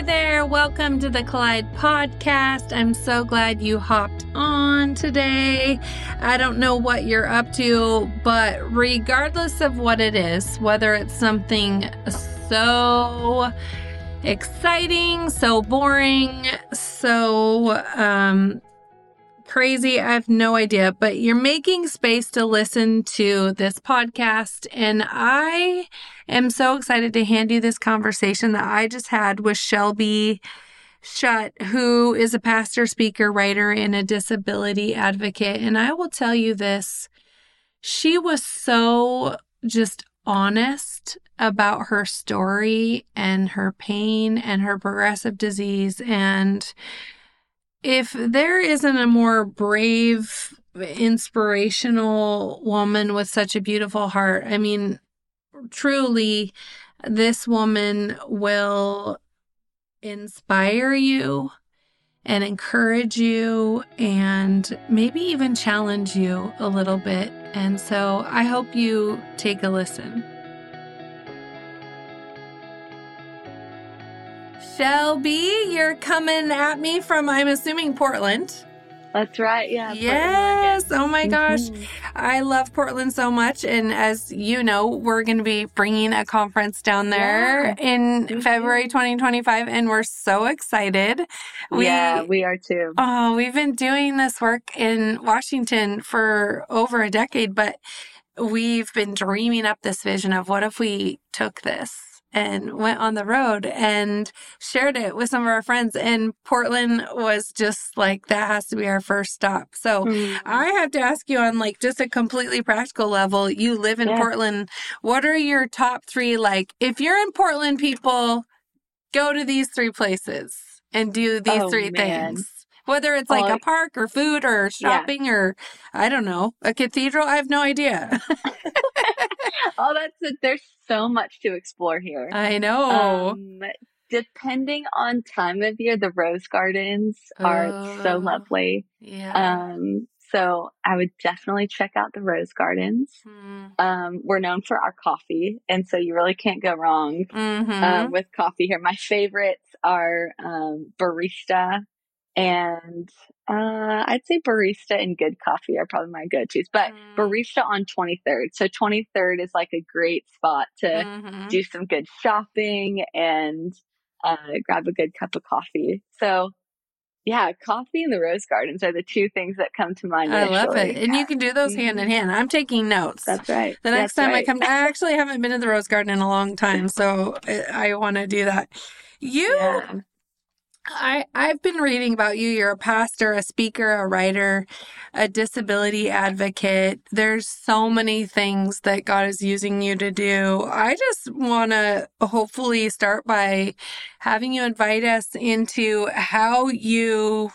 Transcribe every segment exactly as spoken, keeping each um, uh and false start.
there. Welcome to the Collide podcast. I'm so glad you hopped on today. I don't know what you're up to, but regardless of what it is, whether it's something so exciting, so boring, so um, crazy, I have no idea, but you're making space to listen to this podcast, and I am so excited to hand you this conversation that I just had with Shelby Schutt, who is a pastor, speaker, writer, and a disability advocate. And I will tell you this, she was so just honest about her story and her pain and her progressive disease. And if there isn't a more brave, inspirational woman with such a beautiful heart, I mean, truly, this woman will inspire you and encourage you and maybe even challenge you a little bit. And so I hope you take a listen. Shelby, you're coming at me from, I'm assuming, Portland. That's right. Yeah. Yes. Oh my gosh. Mm-hmm. I love Portland so much. And as you know, we're going to be bringing a conference down there Yeah. in Mm-hmm. February twenty twenty-five. And we're so excited. We, yeah, we are too. Oh, we've been doing this work in Washington for over a decade, but we've been dreaming up this vision of what if we took this and went on the road and shared it with some of our friends. And Portland was just like, that has to be our first stop. So mm. I have to ask you on like just a completely practical level, you live in yeah. Portland. What are your top three? Like, if you're in Portland, people go to these three places and do these oh, three man. things. Whether it's like oh, a park or food or shopping yeah. or, I don't know, a cathedral. I have no idea. oh, that's it. There's so much to explore here. I know. Um, depending on time of year, the rose gardens are oh, so lovely. Yeah. Um, so I would definitely check out the rose gardens. Mm. Um, we're known for our coffee, and so you really can't go wrong mm-hmm. uh, with coffee here. My favorites are um, barista. And uh, I'd say barista and good coffee are probably my go-tos. But mm. barista on twenty-third. So twenty-third is like a great spot to mm-hmm. do some good shopping and uh, grab a good cup of coffee. So yeah, coffee and the rose gardens are the two things that come to mind. I initially. love it. And you can do those mm-hmm. hand in hand. I'm taking notes. That's right. The next That's time right. I come, I actually haven't been to the rose garden in a long time. So I, I want to do that. You... Yeah. I, I've been reading about you. You're a pastor, a speaker, a writer, a disability advocate. There's so many things that God is using you to do. I just want to hopefully start by having you invite us into how you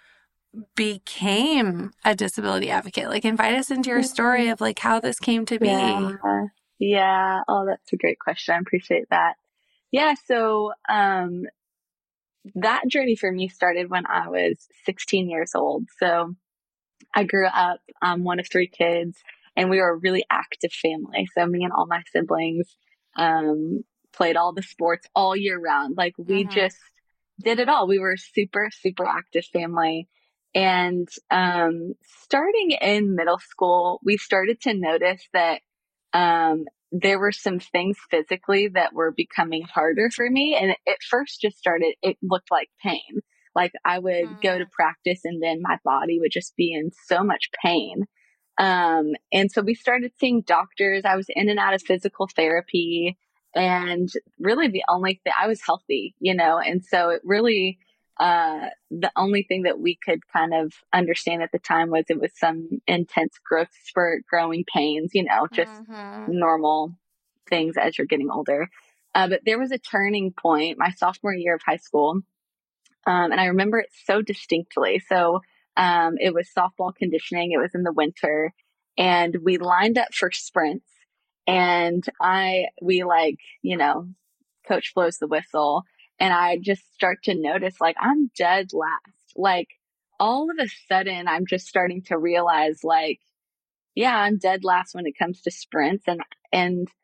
became a disability advocate. Like, invite us into your story of like how this came to be. Yeah. Yeah. Oh, that's a great question. I appreciate that. Yeah. So, um, that journey for me started when I was sixteen years old. So I grew up um, one of three kids, and we were a really active family. So me and all my siblings um, played all the sports all year round. Like we mm-hmm. just did it all. We were a super, super active family. And um, starting in middle school, we started to notice that um, there were some things physically that were becoming harder for me. And it first just started, it looked like pain. Like I would mm. go to practice and then my body would just be in so much pain. Um, and so we started seeing doctors. I was in and out of physical therapy, and really the only thing, I was healthy, you know, and so it really, uh, the only thing that we could kind of understand at the time was it was some intense growth spurt, growing pains, you know, just mm-hmm. normal things as you're getting older. Uh, but there was a turning point my sophomore year of high school. Um, and I remember it so distinctly. So, um, it was softball conditioning. It was in the winter, and we lined up for sprints, and I, we like, you know, coach blows the whistle. And I just start to notice, like, I'm dead last. Like, all of a sudden, I'm just starting to realize, like, yeah, I'm dead last when it comes to sprints. And, and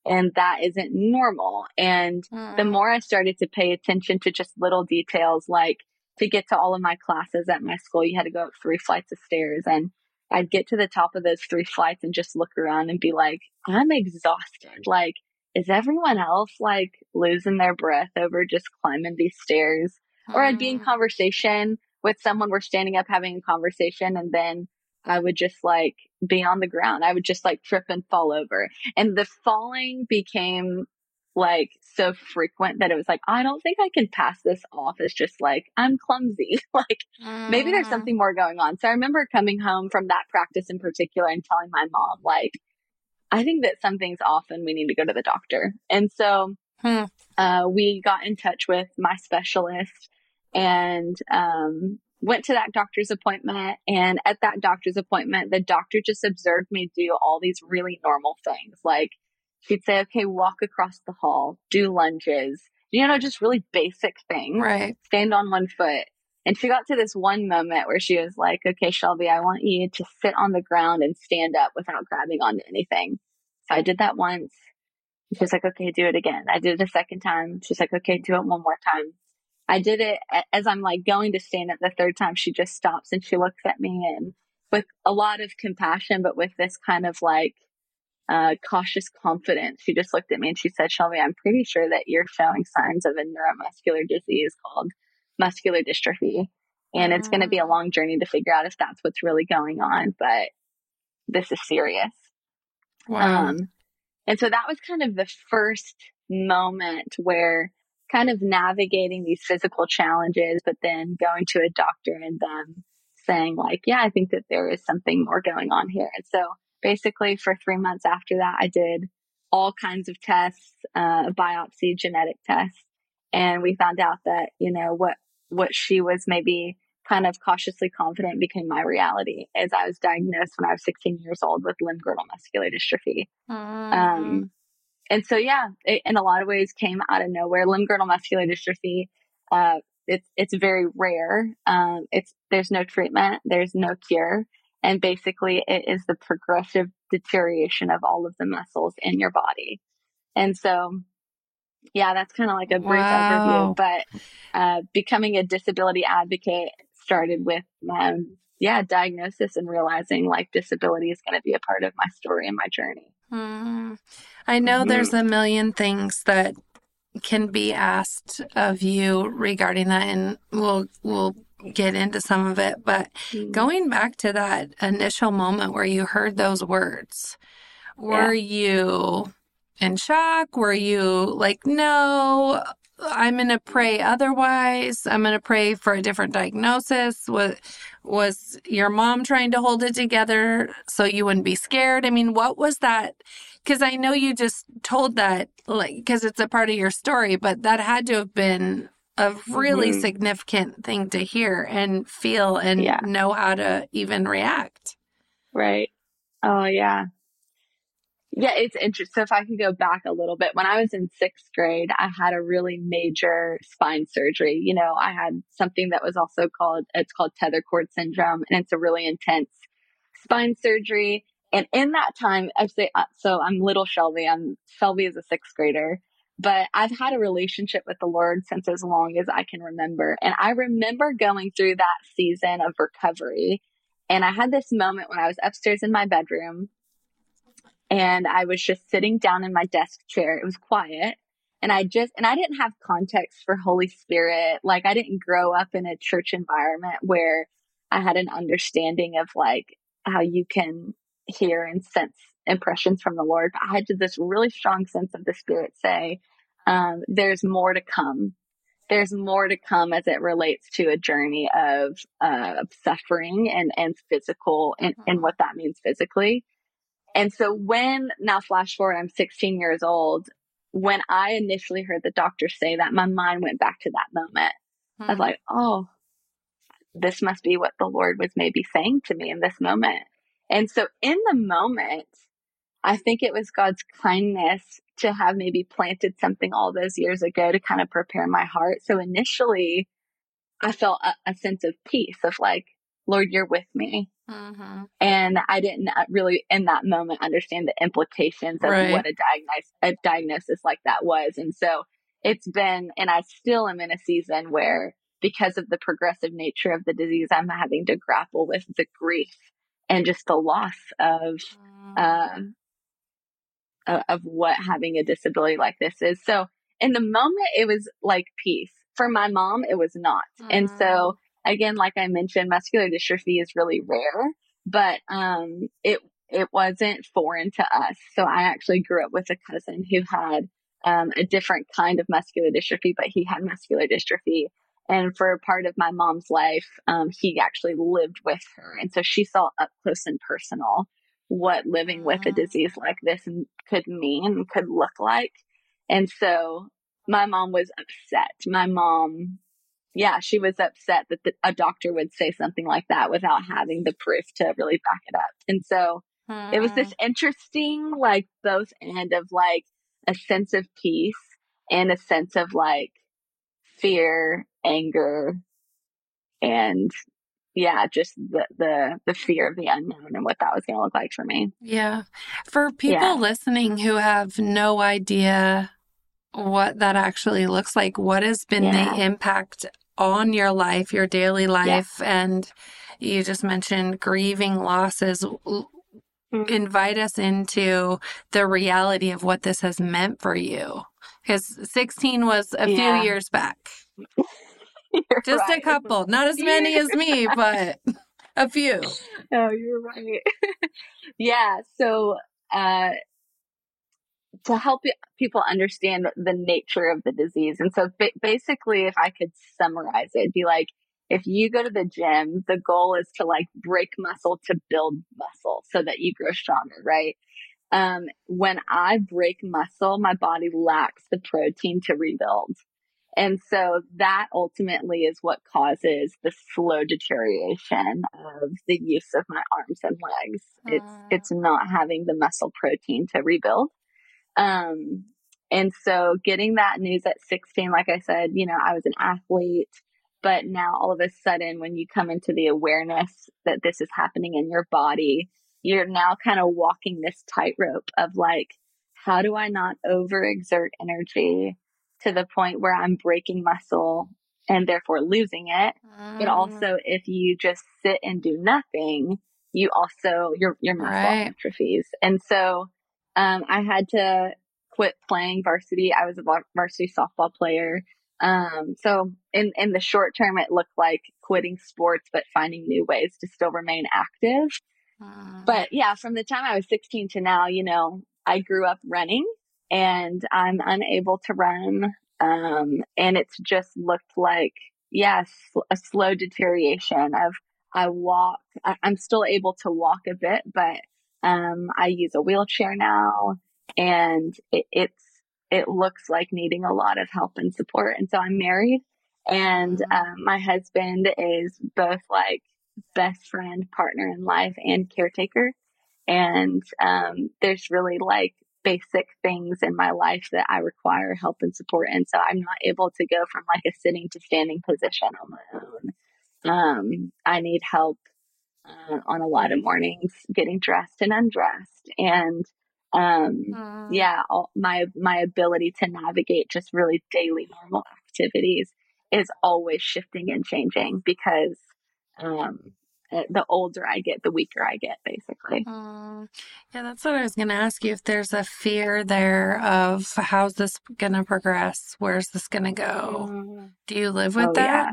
And that isn't normal. And the Mm. more I started to pay attention to just little details, like to get to all of my classes at my school, you had to go up three flights of stairs. And I'd get to the top of those three flights and just look around and be like, I'm exhausted. Like, is everyone else like losing their breath over just climbing these stairs? Or I'd be in Mm. conversation with someone. We're standing up having a conversation, and then I would just like be on the ground. I would just like trip and fall over. And the falling became like so frequent that it was like, I don't think I can pass this off as just like, I'm clumsy. Like maybe there's Mm. something more going on. So I remember coming home from that practice in particular and telling my mom, like, I think that something's off and we need to go to the doctor. And so Hmm. uh, we got in touch with my specialist and um, went to that doctor's appointment. And at that doctor's appointment, the doctor just observed me do all these really normal things. Like she'd say, okay, walk across the hall, do lunges, you know, just really basic things, Right. stand on one foot. And she got to this one moment where she was like, okay, Shelby, I want you to sit on the ground and stand up without grabbing onto anything. So I did that once. She was like, okay, do it again. I did it a second time. She's like, okay, do it one more time. I did it as I'm like going to stand up the third time. She just stops and she looks at me and with a lot of compassion, but with this kind of like uh, cautious confidence, she just looked at me and she said, Shelby, I'm pretty sure that you're showing signs of a neuromuscular disease called muscular dystrophy. And it's going to be a Mm. long journey to figure out if that's what's really going on, but this is serious. Wow. Um, and so that was kind of the first moment where kind of navigating these physical challenges, but then going to a doctor and them saying like, yeah, I think that there is something more going on here. And so basically for three months after that, I did all kinds of tests, uh, biopsy, genetic tests. And we found out that, you know, what, what she was maybe kind of cautiously confident became my reality as I was diagnosed when I was sixteen years old with limb-girdle muscular dystrophy. Mm. Um, and so, yeah, it, in a lot of ways came out of nowhere. Limb-girdle muscular dystrophy, uh, it's, it's very rare. Um, it's, there's no treatment, there's no cure. And basically it is the progressive deterioration of all of the muscles in your body. And so, yeah, that's kind of like a brief Wow. overview, but, uh, becoming a disability advocate started with my own, yeah, diagnosis and realizing like disability is going to be a part of my story and my journey. Mm. I know Mm-hmm. there's a million things that can be asked of you regarding that, and we'll we'll get into some of it. But Mm-hmm. going back to that initial moment where you heard those words, were Yeah. you in shock? Were you like, no, I'm going to pray otherwise. I'm going to pray for a different diagnosis. Was, was your mom trying to hold it together so you wouldn't be scared? I mean, what was that? Because I know you just told that, like, because it's a part of your story, but that had to have been a really Mm-hmm. significant thing to hear and feel and Yeah. know how to even react. Right. Oh, yeah. Yeah, it's interesting. So if I could go back a little bit, when I was in sixth grade, I had a really major spine surgery. You know, I had something that was also called, it's called tether cord syndrome, and it's a really intense spine surgery. And in that time, I say, uh, so I'm little Shelby. I'm Shelby is a sixth grader, but I've had a relationship with the Lord since as long as I can remember. And I remember going through that season of recovery. And I had this moment when I was upstairs in my bedroom and I was just sitting down in my desk chair. It was quiet. And I just, and I didn't have context for Holy Spirit. Like I didn't grow up in a church environment where I had an understanding of like how you can hear and sense impressions from the Lord. But I had this really strong sense of the Spirit say, um, there's more to come. There's more to come as it relates to a journey of, uh, of suffering and, and physical and, and what that means physically. And so when, now flash forward, I'm sixteen years old. When I initially heard the doctor say that, my mind went back to that moment. I was like, oh, this must be what the Lord was maybe saying to me in this moment. And so in the moment, I think it was God's kindness to have maybe planted something all those years ago to kind of prepare my heart. So initially I felt a, a sense of peace of like, Lord, you're with me. Mm-hmm. And I didn't really in that moment understand the implications of Right. what a diagnosis, a diagnosis like that was. And so it's been, and I still am in a season where, because of the progressive nature of the disease, I'm having to grapple with the grief and just the loss of, uh, of what having a disability like this is. So in the moment, it was like peace. For my mom, it was not. Mm-hmm. And so again, like I mentioned, muscular dystrophy is really rare, but, um, it, it wasn't foreign to us. So I actually grew up with a cousin who had, um, a different kind of muscular dystrophy, but he had muscular dystrophy. And for part of my mom's life, um, he actually lived with her. And so she saw up close and personal what living with a disease like this could mean, could look like. And so my mom was upset. My mom, yeah, she was upset that the, a doctor would say something like that without having the proof to really back it up. And so Mm-hmm. it was this interesting, like both end of like a sense of peace and a sense of like fear, anger, and yeah, just the, the, the fear of the unknown and what that was going to look like for me. Yeah. For people Yeah. listening who have no idea what that actually looks like, what has been Yeah. the impact on your life, your daily life? Yeah. And you just mentioned grieving losses. Mm-hmm. Invite us into the reality of what this has meant for you. Because sixteen was a Yeah. few years back. You're Just right. a couple, not as many as me, but a few. Oh, you're right. Yeah. So, uh, to help people understand the nature of the disease. And so ba- basically, if I could summarize it, it'd be like, if you go to the gym, the goal is to like break muscle to build muscle so that you grow stronger, right? Um, when I break muscle, my body lacks the protein to rebuild. And so that ultimately is what causes the slow deterioration of the use of my arms and legs. It's, it's not having the muscle protein to rebuild. Um, and so getting that news at sixteen, like I said, you know, I was an athlete, but now all of a sudden, when you come into the awareness that this is happening in your body, you're now kind of walking this tightrope of like, how do I not overexert energy to the point where I'm breaking muscle and therefore losing it? Mm. But also, if you just sit and do nothing, you also, your, your muscle Right. atrophies. And so, um, I had to quit playing varsity. I was a varsity softball player. Um, so in, in the short term, it looked like quitting sports, but finding new ways to still remain active. Mm. But yeah, from the time I was sixteen to now, you know, I grew up running and I'm unable to run. Um, and it's just looked like, yes, a slow deterioration of I walk, I, I'm still able to walk a bit, but, um, I use a wheelchair now and it, it's, it looks like needing a lot of help and support. And so I'm married and, um, my husband is both like best friend, partner in life and caretaker. And, um, there's really like basic things in my life that I require help and support. And so I'm not able to go from like a sitting to standing position on my own. Um, I need help uh, on a lot of mornings getting dressed and undressed. And, um, Mm. yeah, all, my, my ability to navigate just really daily normal activities is always shifting and changing because, um, the older I get, the weaker I get, basically. Mm. Yeah, that's what I was going to ask you. If there's a fear there of how's this going to progress? Where's this going to go? Mm. Do you live with Oh, that? yeah.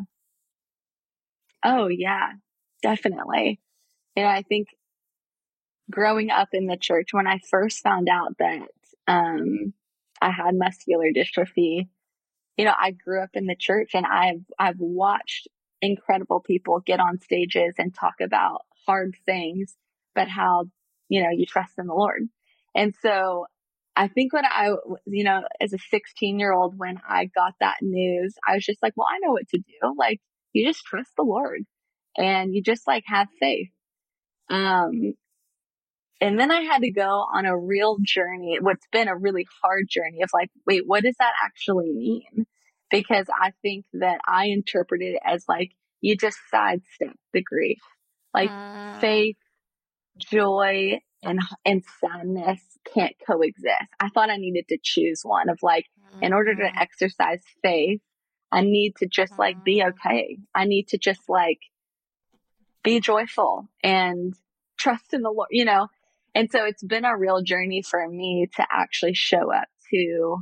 Oh, yeah, definitely. You know, I think growing up in the church, when I first found out that um, I had muscular dystrophy, you know, I grew up in the church and I've I've watched incredible people get on stages and talk about hard things, but how, you know, you trust in the Lord. And so I think when I, you know, as a sixteen year old, when I got that news, I was just like, well, I know what to do. Like, you just trust the Lord and you just like have faith. Um, and then I had to go on a real journey, what's been a really hard journey of like, wait, what does that actually mean? Because I think that I interpreted it as like, you just sidestep the grief. Like Mm. faith, joy, and and sadness can't coexist. I thought I needed to choose one of like, in order to Mm. exercise faith, I need to just like be Mm. okay. I need to just like be joyful and trust in the Lord, you know? And so it's been a real journey for me to actually show up to,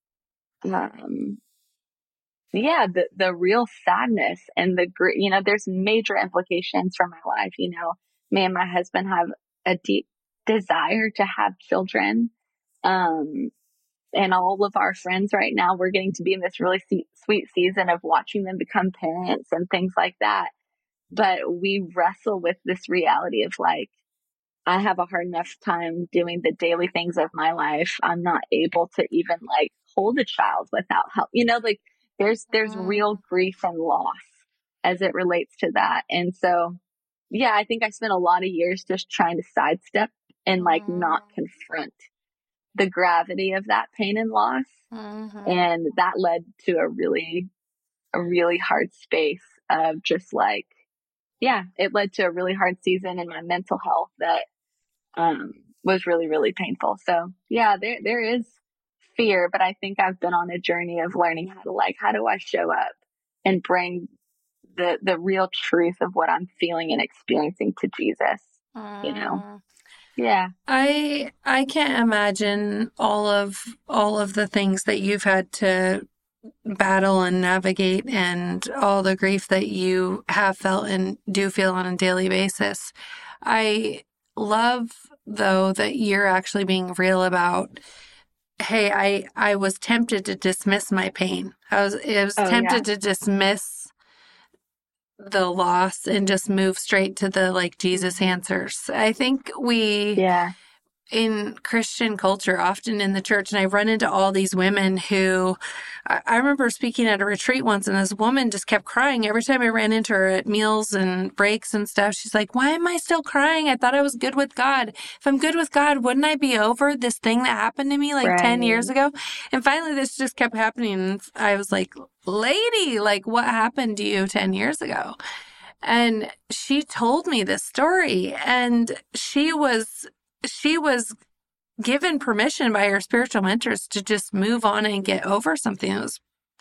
um, yeah, the, the real sadness and the, gr- you know, there's major implications for my life. You know, me and my husband have a deep desire to have children. Um, and all of our friends right now, we're getting to be in this really se- sweet season of watching them become parents and things like that. But we wrestle with this reality of like, I have a hard enough time doing the daily things of my life. I'm not able to even like hold a child without help. You know, like there's, there's real Mm. grief and loss as it relates to that. And so, yeah, I think I spent a lot of years just trying to sidestep and like not Mm. confront the gravity of that pain and loss. Mhm. And that led to a really, a really hard space of just like, yeah, it led to a really hard season in my mental health that um, was really, really painful. So yeah, there, there is fear, but I think I've been on a journey of learning how to like, how do I show up and bring the, the real truth of what I'm feeling and experiencing to Jesus, you know? Mm. Yeah. I I can't imagine all of all of the things that you've had to battle and navigate and all the grief that you have felt and do feel on a daily basis. I love though that you're actually being real about, hey, I I was tempted to dismiss my pain. I was I was Oh yeah. tempted to dismiss the loss and just move straight to the like Jesus Mm-hmm. answers. I think we Yeah. in Christian culture, often in the church, and I run into all these women who I, I remember speaking at a retreat once, and this woman just kept crying every time I ran into her at meals and breaks and stuff. She's like, "Why am I still crying? I thought I was good with God. If I'm good with God, wouldn't I be over this thing that happened to me like ten years Right. ago?" And finally, this just kept happening. And I was like, "Lady, like, what happened to you ten years ago?" And she told me this story, and she was she was given permission by her spiritual mentors to just move on and get over something that was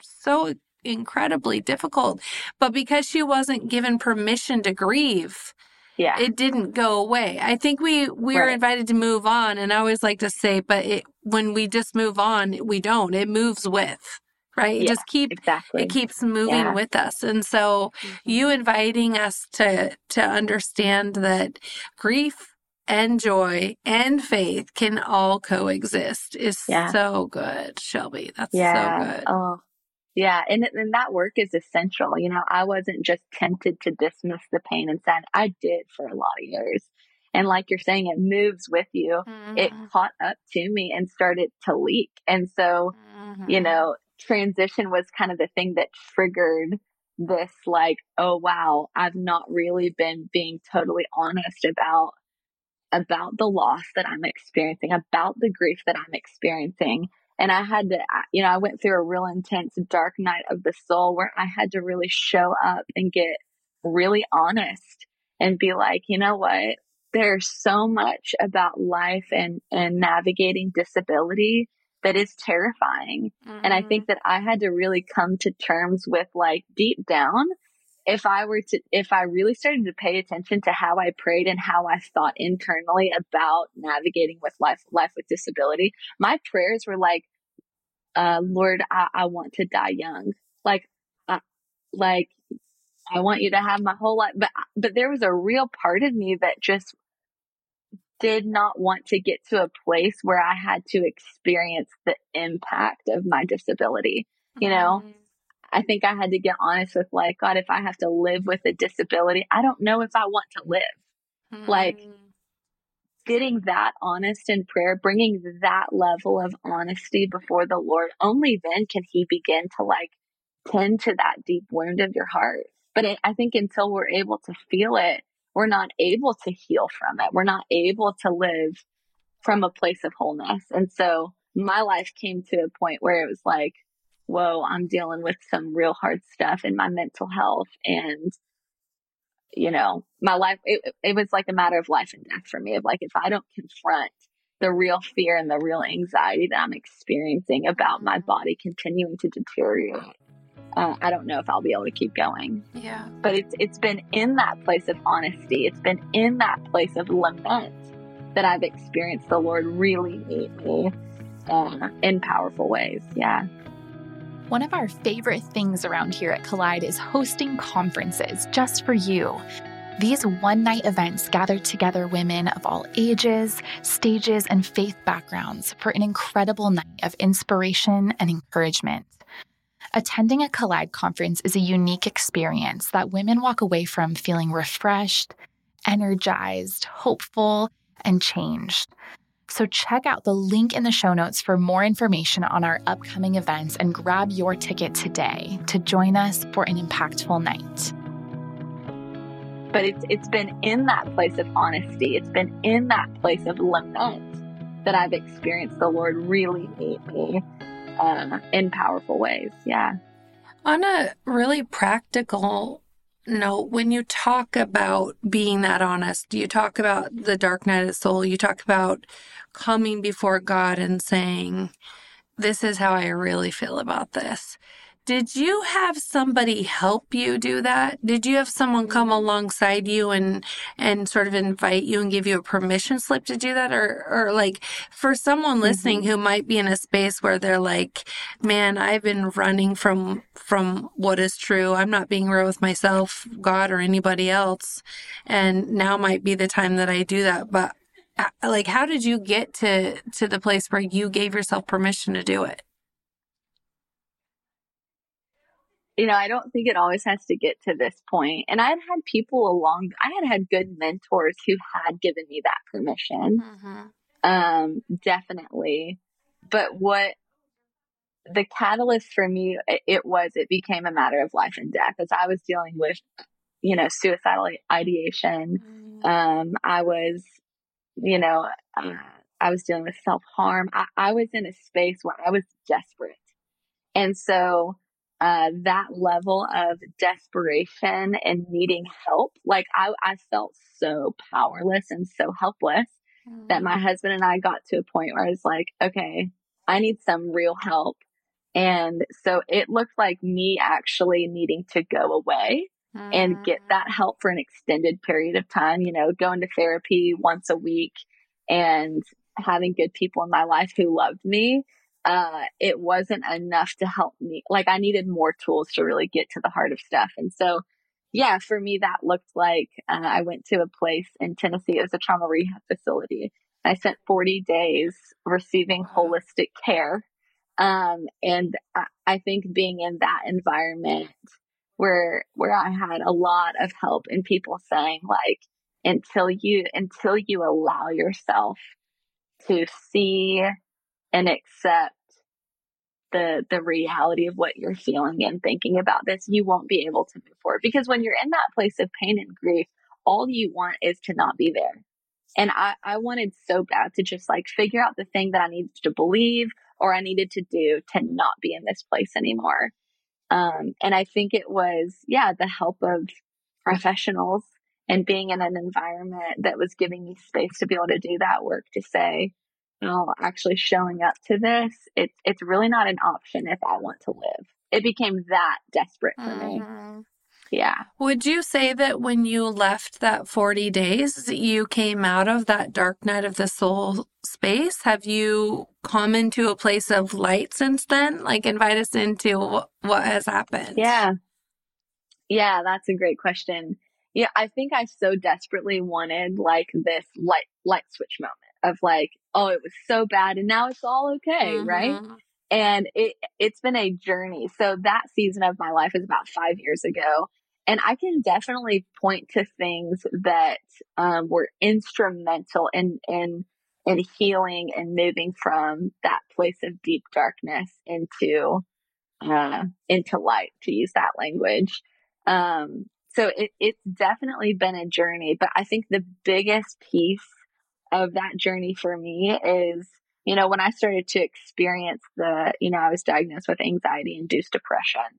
so incredibly difficult. But because she wasn't given permission to grieve, Yeah. it didn't go away. I think we we are Right. invited to move on, and I always like to say, but it, when we just move on, we don't. It moves with, right? It Yeah. just keep it Exactly. keeps moving Yeah. with us. And so Mm-hmm. you inviting us to to understand that grief and joy and faith can all coexist is Yeah. so good, Shelby. That's so Yeah. good. Oh, yeah. And, and that work is essential. You know, I wasn't just tempted to dismiss the pain and sad. I did for a lot of years. And like you're saying, it moves with you. It Mm-hmm. caught up to me and started to leak. And so, you Mm-hmm. know, transition was kind of the thing that triggered this like, oh, wow, I've not really been being totally honest about about the loss that I'm experiencing, about the grief that I'm experiencing. And I had to, you know, I went through a real intense dark night of the soul where I had to really show up and get really honest and be like, you know what? There's so much about life and, and navigating disability that is terrifying. And I Mm-hmm. think that I had to really come to terms with like deep down, if I were to, if I really started to pay attention to how I prayed and how I thought internally about navigating with life, life with disability, my prayers were like, uh, Lord, I, I want to die young. Like, uh, like I want you to have my whole life. But, but there was a real part of me that just did not want to get to a place where I had to experience the impact of my disability. You know, I think I had to get honest with like, God, if I have to live with a disability, I don't know if I want to live. Like Mm-hmm. getting that honest in prayer, bringing that level of honesty before the Lord, only then can He begin to like tend to that deep wound of your heart. But it, I think until we're able to feel it, we're not able to heal from it. We're not able to live from a place of wholeness. And so my life came to a point where it was like, whoa, I'm dealing with some real hard stuff in my mental health. And you know, my life, it, it was like a matter of life and death for me, of like, if I don't confront the real fear and the real anxiety that I'm experiencing about my body continuing to deteriorate, uh, I don't know if I'll be able to keep going. Yeah. But it's it's been in that place of honesty, it's been in that place of lament that I've experienced the Lord really meet me uh, in powerful ways. Yeah. One of our favorite things around here at Collide is hosting conferences just for you. These one-night events gather together women of all ages, stages, and faith backgrounds for an incredible night of inspiration and encouragement. Attending a Collide conference is a unique experience that women walk away from feeling refreshed, energized, hopeful, and changed. So check out the link in the show notes for more information on our upcoming events and grab your ticket today to join us for an impactful night. But it's it's been in that place of honesty, it's been in that place of lament that I've experienced the Lord really meet me uh, in powerful ways. Yeah. On a really practical note, when you talk about being that honest, you talk about the dark night of the soul, you talk about coming before God and saying, this is how I really feel about this. Did you have somebody help you do that? Did you have someone come alongside you and and sort of invite you and give you a permission slip to do that? Or, or like for someone listening mm-hmm. who might be in a space where they're like, man, I've been running from from what is true. I'm not being real with myself, God, or anybody else. And now might be the time that I do that. But like, how did you get to, to the place where you gave yourself permission to do it? You know, I don't think it always has to get to this point. And I had had people along, I had had good mentors who had given me that permission. Mm-hmm. Um, definitely. But what the catalyst for me, it, it was, it became a matter of life and death as I was dealing with, you know, suicidal ideation. Mm-hmm. Um, I was, you know, uh, I was dealing with self-harm. I, I was in a space where I was desperate. And so, Uh, that level of desperation and needing help, like I, I felt so powerless and so helpless mm. that my husband and I got to a point where I was like, okay, I need some real help. And so it looked like me actually needing to go away mm. and get that help for an extended period of time, you know, going to therapy once a week and having good people in my life who loved me. Uh, it wasn't enough to help me. Like I needed more tools to really get to the heart of stuff. And so, yeah, for me, that looked like, uh, I went to a place in Tennessee. It was a trauma rehab facility. I spent forty days receiving holistic care. Um, and I, I think being in that environment where, where I had a lot of help and people saying like, until you, until you allow yourself to see and accept the the reality of what you're feeling and thinking about this, you won't be able to move forward. Because when you're in that place of pain and grief, all you want is to not be there. And I, I wanted so bad to just like figure out the thing that I needed to believe or I needed to do to not be in this place anymore. Um, and I think it was, yeah, the help of professionals and being in an environment that was giving me space to be able to do that work to say, well, actually showing up to this, it's it's really not an option if I want to live. It became that desperate for mm-hmm. me. Yeah. Would you say that when you left that forty days, you came out of that dark night of the soul space? Have you come into a place of light since then? Like invite us into what, what has happened. Yeah. Yeah, that's a great question. Yeah, I think I so desperately wanted like this light light switch moment of like, oh, it was so bad and now it's all okay, mm-hmm. right? And it it's been a journey. So that season of my life is about five years ago. And I can definitely point to things that um, were instrumental in in in healing and moving from that place of deep darkness into uh, into light, to use that language. Um, so it, it's definitely been a journey, but I think the biggest piece of that journey for me is, you know, when I started to experience the, you know, I was diagnosed with anxiety induced depression.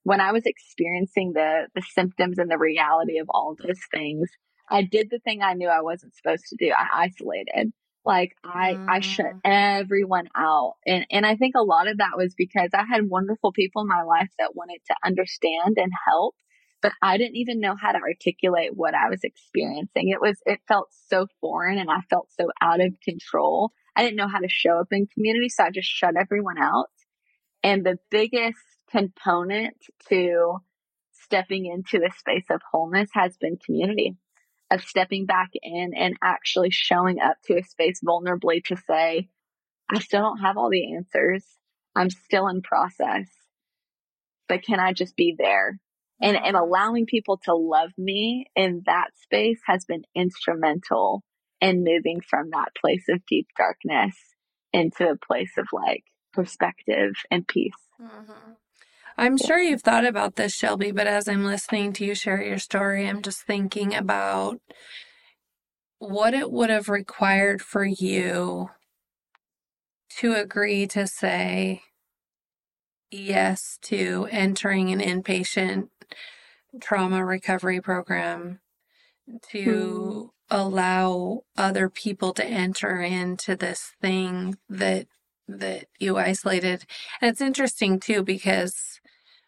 when I was experiencing the, the symptoms and the reality of all those things, I did the thing I knew I wasn't supposed to do. I isolated. Like I, Mm. I shut everyone out. And, and I think a lot of that was because I had wonderful people in my life that wanted to understand and help, but I didn't even know how to articulate what I was experiencing. It was, it felt so foreign and I felt so out of control. I didn't know how to show up in community. So I just shut everyone out. And the biggest component to stepping into a space of wholeness has been community, of stepping back in and actually showing up to a space vulnerably to say, I still don't have all the answers. I'm still in process, but can I just be there? And, and allowing people to love me in that space has been instrumental in moving from that place of deep darkness into a place of like perspective and peace. Mm-hmm. I'm sure you've thought about this, Shelby, but as I'm listening to you share your story, I'm just thinking about what it would have required for you to agree to say yes to entering an inpatient trauma recovery program, to mm. allow other people to enter into this thing that that you isolated. And it's interesting too, because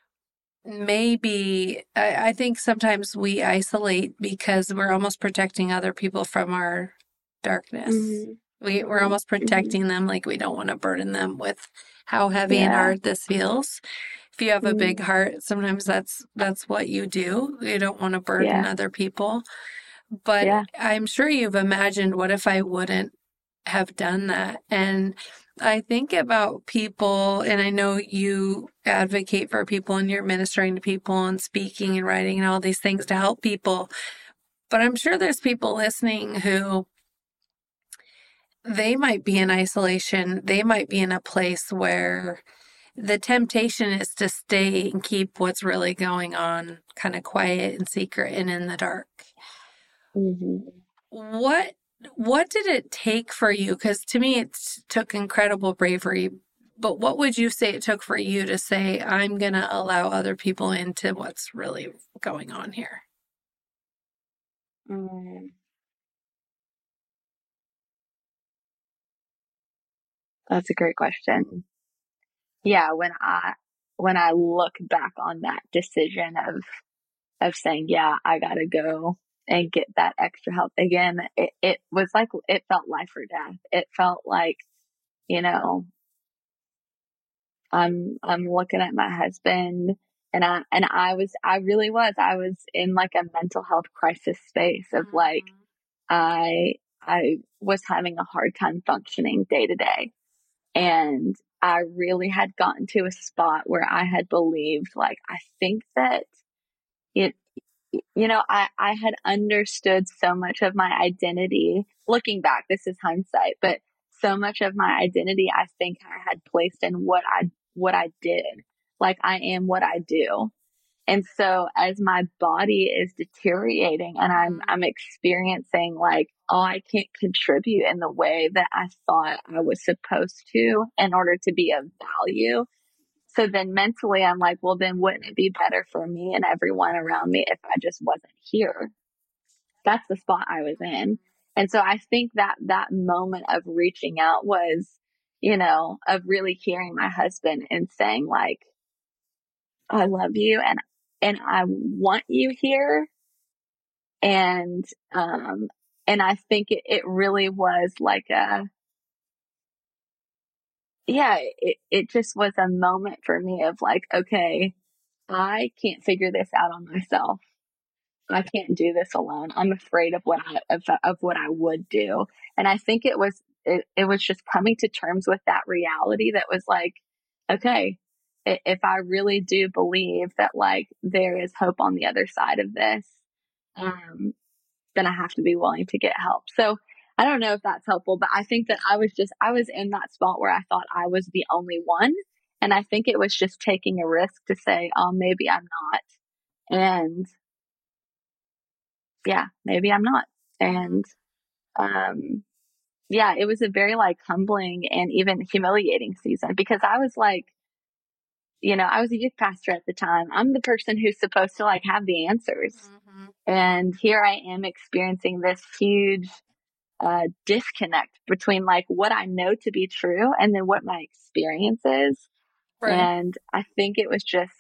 maybe I, I think sometimes we isolate because we're almost protecting other people from our darkness. Mm-hmm. We, we're almost protecting mm-hmm. them, like we don't want to burden them with how heavy yeah. and hard this feels. If you have mm-hmm. a big heart, sometimes that's that's what you do. You don't want to burden yeah. other people. But yeah. I'm sure you've imagined, what if I wouldn't have done that? And I think about people, and I know you advocate for people and you're ministering to people and speaking and writing and all these things to help people. But I'm sure there's people listening who they might be in isolation. They might be in a place where the temptation is to stay and keep what's really going on kind of quiet and secret and in the dark. Mm-hmm. What What did it take for you? Because to me, it took incredible bravery. But what would you say it took for you to say, I'm going to allow other people into what's really going on here? Mm. That's a great question. Yeah, when I when I look back on that decision of of saying, yeah, I gotta go and get that extra help again, it, it was like, it felt life or death. It felt like, you know, I'm, I'm looking at my husband and I, and I was, I really was, I was in like a mental health crisis space of mm-hmm. like, I, I was having a hard time functioning day to day. And I really had gotten to a spot where I had believed, like, I think that it, you know, I, I had understood so much of my identity. Looking back, this is hindsight, but so much of my identity, I think I had placed in what I, what I did. Like, I am what I do. And so as my body is deteriorating and I'm, I'm experiencing like, oh, I can't contribute in the way that I thought I was supposed to in order to be of value. So then mentally I'm like, well, then wouldn't it be better for me and everyone around me if I just wasn't here? That's the spot I was in. And so I think that that moment of reaching out was, you know, of really hearing my husband and saying like, I love you and, and I want you here. And, um, and I think it, it really was like a, yeah, it, it just was a moment for me of like, okay, I can't figure this out on myself. I can't do this alone. I'm afraid of what I, of, of what I would do. And I think it was, it, it was just coming to terms with that reality that was like, okay, if I really do believe that like there is hope on the other side of this, um, then I have to be willing to get help. So I don't know if that's helpful, but I think that I was just, I was in that spot where I thought I was the only one. And I think it was just taking a risk to say, oh, maybe I'm not. And yeah, maybe I'm not. And, um, yeah, it was a very like humbling and even humiliating season because I was like, you know, I was a youth pastor at the time. I'm the person who's supposed to like have the answers. Mm-hmm. And here I am experiencing this huge uh, disconnect between like what I know to be true and then what my experience is. Right. And I think it was just,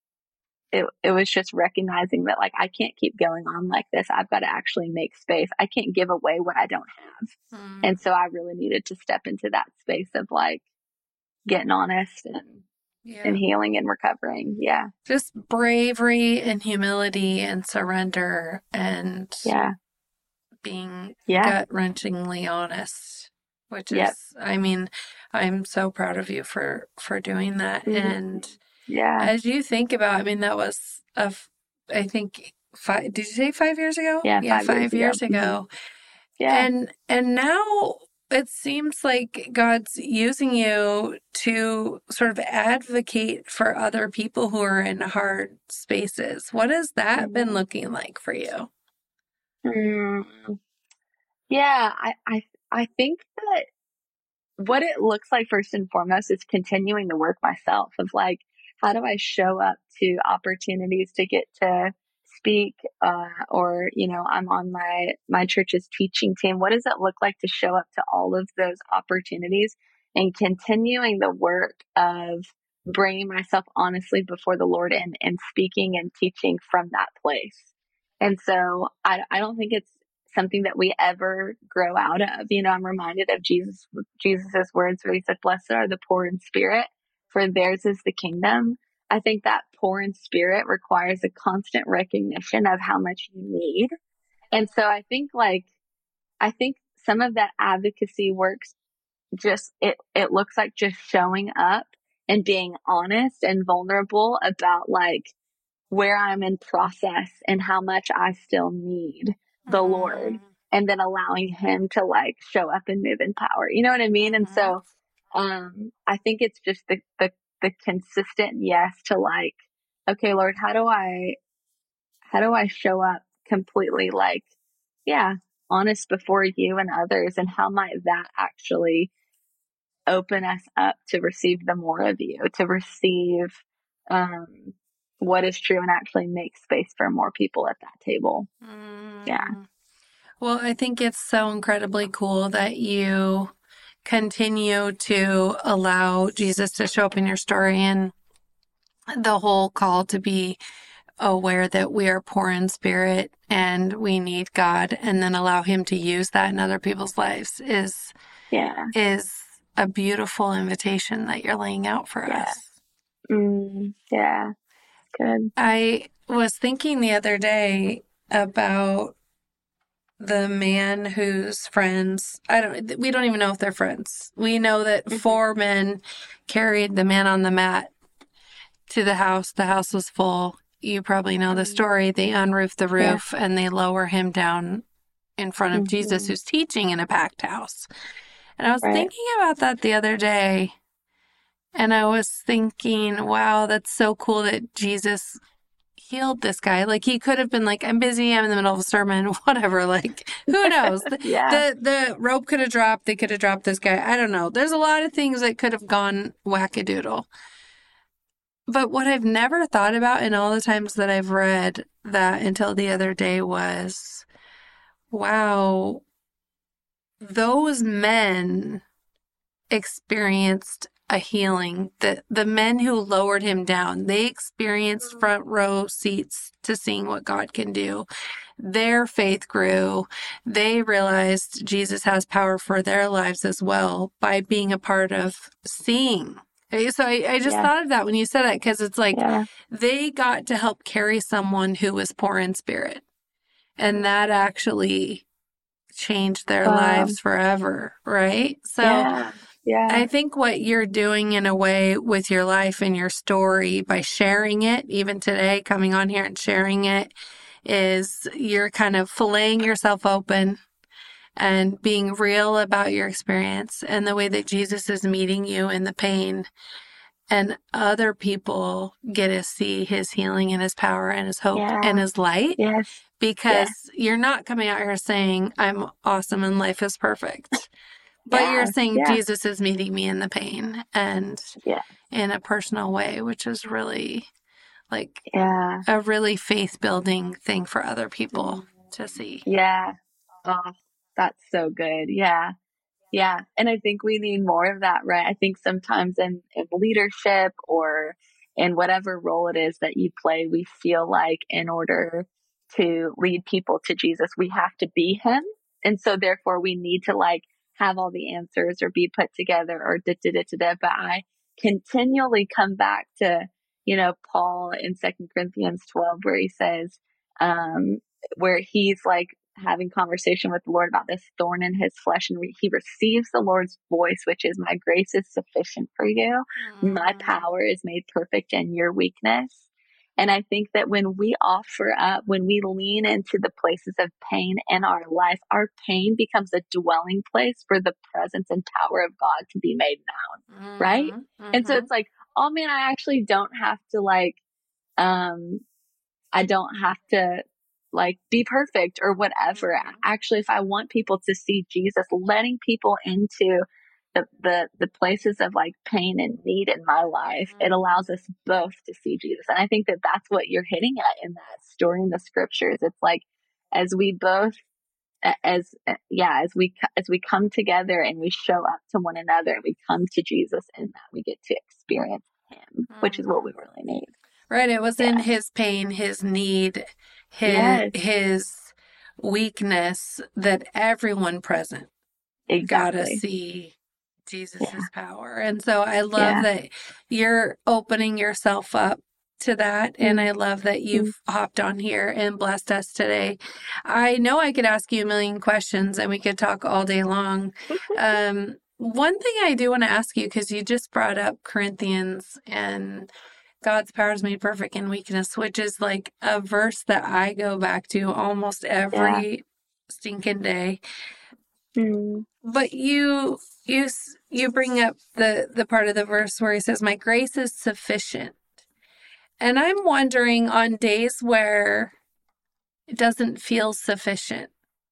it, it was just recognizing that like, I can't keep going on like this. I've got to actually make space. I can't give away what I don't have. Mm. And so I really needed to step into that space of like getting honest and, yeah. and healing and recovering. Yeah. Just bravery and humility and surrender and yeah. being yeah. gut-wrenchingly honest, which is, yep. I mean, I'm so proud of you for, for doing that. Mm-hmm. And yeah, as you think about, I mean, that was, a, I think, five, did you say five years ago? Yeah, yeah five, five years, years ago. ago. Mm-hmm. Yeah. And, and now it seems like God's using you to sort of advocate for other people who are in hard spaces. What has that mm-hmm. been looking like for you? Mm-hmm. Yeah, I, I, I think that what it looks like first and foremost is continuing the work myself of like, how do I show up to opportunities to get to speak, uh, or, you know, I'm on my, my church's teaching team. What does it look like to show up to all of those opportunities and continuing the work of bringing myself honestly before the Lord and, and speaking and teaching from that place. And so I, I don't think it's something that we ever grow out of. You know, I'm reminded of Jesus, Jesus's words where he said, blessed are the poor in spirit, for theirs is the kingdom. I think that poor in spirit requires a constant recognition of how much you need. And so I think like, I think some of that advocacy works just, it, it looks like just showing up and being honest and vulnerable about like where I'm in process and how much I still need the mm. Lord, and then allowing him to like show up and move in power. You know what I mean? Mm-hmm. And so, um, I think it's just the, the, the consistent yes to like, okay, Lord, how do I, how do I show up completely like, yeah, honest before you and others? And how might that actually open us up to receive the more of you, to receive, um, what is true and actually make space for more people at that table. Mm. Yeah. Well, I think it's so incredibly cool that you continue to allow Jesus to show up in your story, and the whole call to be aware that we are poor in spirit and we need God, and then allow him to use that in other people's lives is, yeah, is a beautiful invitation that you're laying out for yeah. us. Mm, yeah. Good. I was thinking the other day about the man whose friends, I don't, we don't even know if they're friends. We know that mm-hmm. four men carried the man on the mat to the house. The house was full. You probably know the story. They unroof the roof yeah. and they lower him down in front of mm-hmm. Jesus, who's teaching in a packed house. And I was right. thinking about that the other day. And I was thinking, wow, that's so cool that Jesus healed this guy. Like, he could have been like, I'm busy, I'm in the middle of a sermon, whatever. Like, who knows? yeah. The the rope could have dropped. They could have dropped this guy. I don't know. There's a lot of things that could have gone wackadoodle. But what I've never thought about in all the times that I've read that until the other day was, wow, those men experienced a healing. The the men who lowered him down, they experienced front row seats to seeing what God can do. Their faith grew. They realized Jesus has power for their lives as well by being a part of seeing. So I, I just yeah. thought of that when you said that, because it's like yeah. they got to help carry someone who was poor in spirit. And that actually changed their um, lives forever, right? So yeah. Yeah. I think what you're doing in a way with your life and your story by sharing it, even today, coming on here and sharing it, is you're kind of filleting yourself open and being real about your experience and the way that Jesus is meeting you in the pain. And other people get to see his healing and his power and his hope yeah. and his light. Yes. Because yeah. you're not coming out here saying, I'm awesome and life is perfect. But yeah, you're saying yeah, Jesus is meeting me in the pain and yeah, in a personal way, which is really like yeah, a really faith building thing for other people mm, to see. yeah. Oh, that's so good. Yeah. Yeah. And I think we need more of that, right? I think sometimes in, in leadership or in whatever role it is that you play, we feel like in order to lead people to Jesus, we have to be him. And so therefore we need to like have all the answers or be put together or da da da da da. But I continually come back to, you know, Paul in Second Corinthians twelve, where he says, um, where he's like having conversation with the Lord about this thorn in his flesh, and he receives the Lord's voice, which is, my grace is sufficient for you. My Mm. power is made perfect in your weakness. And I think that when we offer up, when we lean into the places of pain in our life, our pain becomes a dwelling place for the presence and power of God to be made known. Mm-hmm. Right. Mm-hmm. And so it's like, oh man, I actually don't have to like, um, I don't have to like be perfect or whatever. Mm-hmm. Actually, if I want people to see Jesus, letting people into the, the, the places of like pain and need in my life, Mm-hmm. it allows us both to see Jesus. And I think that that's what you're hitting at in that story in the scriptures. It's like, as we both, as, yeah, as we, as we come together and we show up to one another and we come to Jesus, and that we get to experience him, Mm-hmm. which is what we really need. Right. It was Yeah. in his pain, his need, his, Yes. his weakness that everyone present got to Exactly. see Jesus's Yeah. power. And so I love Yeah. that you're opening yourself up to that. And I love that you've hopped on here and blessed us today. I know I could ask you a million questions and we could talk all day long. Um, one thing I do want to ask you, because you just brought up Corinthians and God's power is made perfect in weakness, which is like a verse that I go back to almost every Yeah. stinking day. Mm. But you you you bring up the the part of the verse where he says, "My grace is sufficient." And I'm wondering, on days where it doesn't feel sufficient,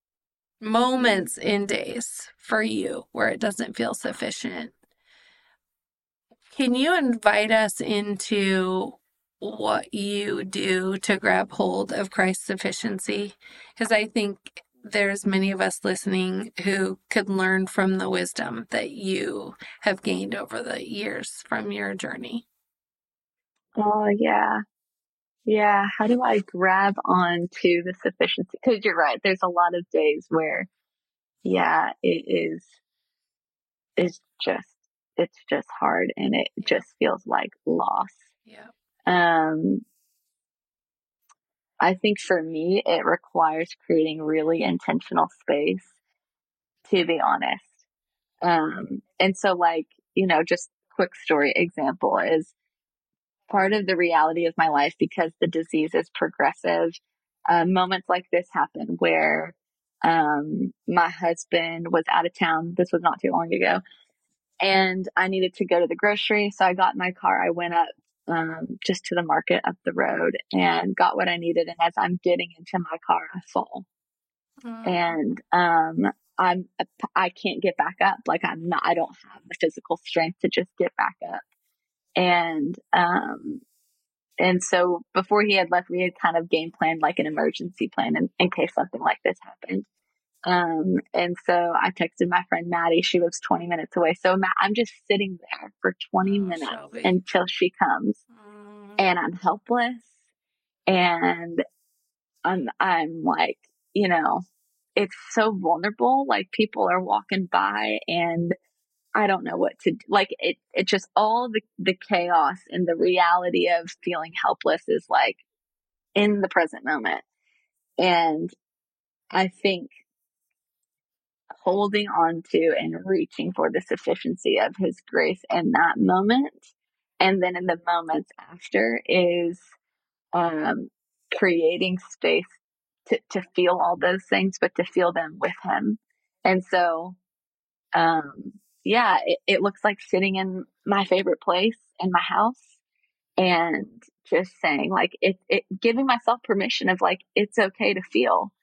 moments in days for you where it doesn't feel sufficient, can you invite us into what you do to grab hold of Christ's sufficiency? Because I think there's many of us listening who could learn from the wisdom that you have gained over the years from your journey. Oh, yeah. Yeah. How do I grab on to the sufficiency? Because you're right. There's a lot of days where, yeah, it is, it's just, it's just hard, and it Yeah. just feels like loss. Yeah. Um, I think for me, it requires creating really intentional space, to be honest. Um, and so like, you know, just quick story example is part of the reality of my life, because the disease is progressive. Uh, moments like this happen where, um, my husband was out of town. This was not too long ago, and I needed to go to the grocery. So I got in my car. I went up, um, just to the market up the road and got what I needed. And as I'm getting into my car, I fall. Mm. And, um, I'm, I can't get back up. Like I'm not, I don't have the physical strength to just get back up. And, um, and so before he had left, we had kind of game planned like an emergency plan in, in case something like this happened. Um, and so I texted my friend Maddie. She lives twenty minutes away. So Matt, I'm just sitting there for twenty Oh, minutes Shelby. until she comes, Mm. and I'm helpless. And I'm, I'm like, you know, it's so vulnerable. Like people are walking by and I don't know what to do. Like it, it just all the, the chaos and the reality of feeling helpless is like in the present moment. And I think holding on to and reaching for the sufficiency of his grace in that moment, and then in the moments after, is um, creating space to, to feel all those things, but to feel them with him. And so, um, yeah, it, it looks like sitting in my favorite place in my house and just saying like, it, it, giving myself permission of like, it's okay to feel.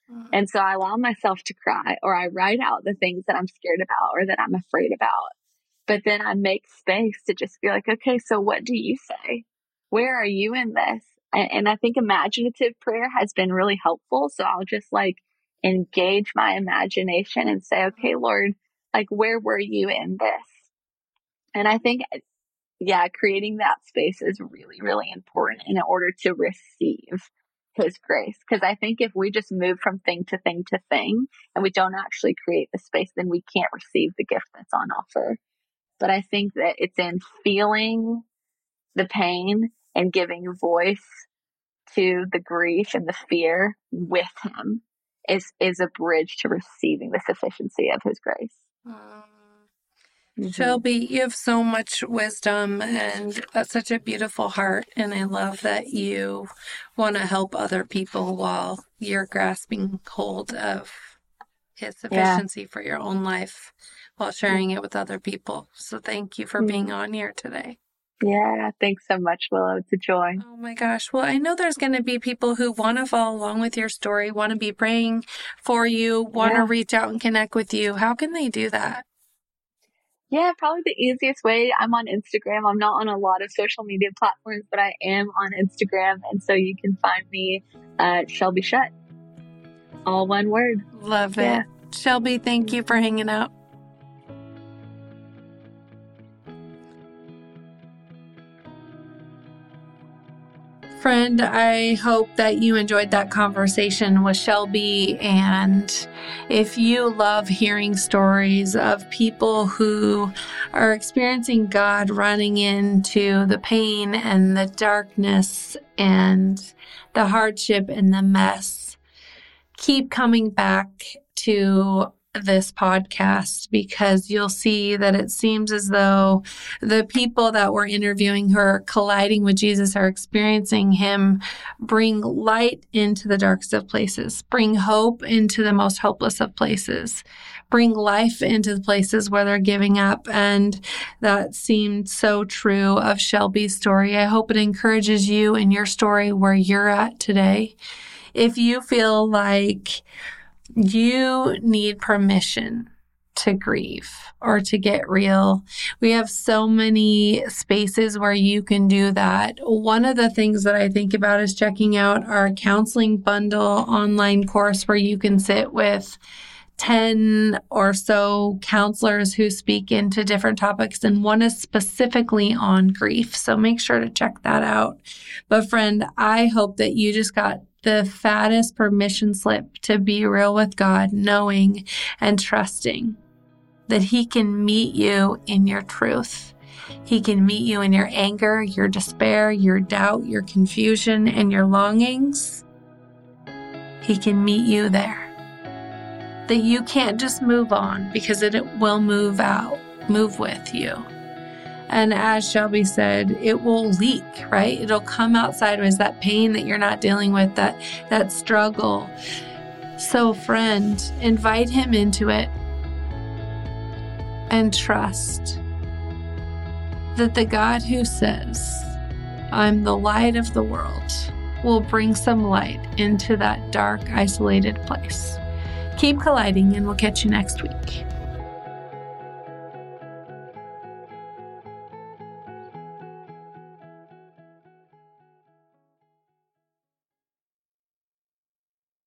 And so I allow myself to cry, or I write out the things that I'm scared about or that I'm afraid about. But then I make space to just be like, okay, so what do you say? Where are you in this? And, and I think imaginative prayer has been really helpful. So I'll just like engage my imagination and say, okay, Lord, like, where were you in this? And I think, yeah, creating that space is really, really important in order to receive His grace. Because I think if we just move from thing to thing to thing and we don't actually create the space, then we can't receive the gift that's on offer. But I think that it's in feeling the pain and giving voice to the grief and the fear with Him is, is a bridge to receiving the sufficiency of His grace. Mm. Mm-hmm. Shelby, you have so much wisdom and that's such a beautiful heart. And I love that you want to help other people while you're grasping hold of His sufficiency yeah. for your own life while sharing it with other people. So thank you for being on here today. Yeah, thanks so much, Willow. It's a joy. Oh my gosh. Well, I know there's going to be people who want to follow along with your story, want to be praying for you, want yeah. to reach out and connect with you. How can they do that? Yeah, probably the easiest way. I'm on Instagram. I'm not on a lot of social media platforms, but I am on Instagram. And so you can find me at Shelby Shutt. All one word. Love it. Yeah. Shelby, thank you for hanging out. Friend, I hope that you enjoyed that conversation with Shelby. And if you love hearing stories of people who are experiencing God running into the pain and the darkness and the hardship and the mess, keep coming back to this podcast, because you'll see that it seems as though the people that we're interviewing who are colliding with Jesus are experiencing Him bring light into the darkest of places, bring hope into the most hopeless of places, bring life into the places where they're giving up. And that seemed so true of Shelby's story. I hope it encourages you in your story where you're at today. If you feel like you need permission to grieve or to get real, we have so many spaces where you can do that. One of the things that I think about is checking out our counseling bundle online course where you can sit with ten or so counselors who speak into different topics, and one is specifically on grief. So make sure to check that out. But friend, I hope that you just got the fattest permission slip to be real with God, knowing and trusting that He can meet you in your truth. He can meet you in your anger, your despair, your doubt, your confusion, and your longings. He can meet you there. That you can't just move on, because it will move out, move with you. And as Shelby said, it will leak, right? It'll come out sideways, that pain that you're not dealing with, that, that struggle. So friend, invite Him into it and trust that the God who says, I'm the light of the world, will bring some light into that dark, isolated place. Keep colliding, and we'll catch you next week.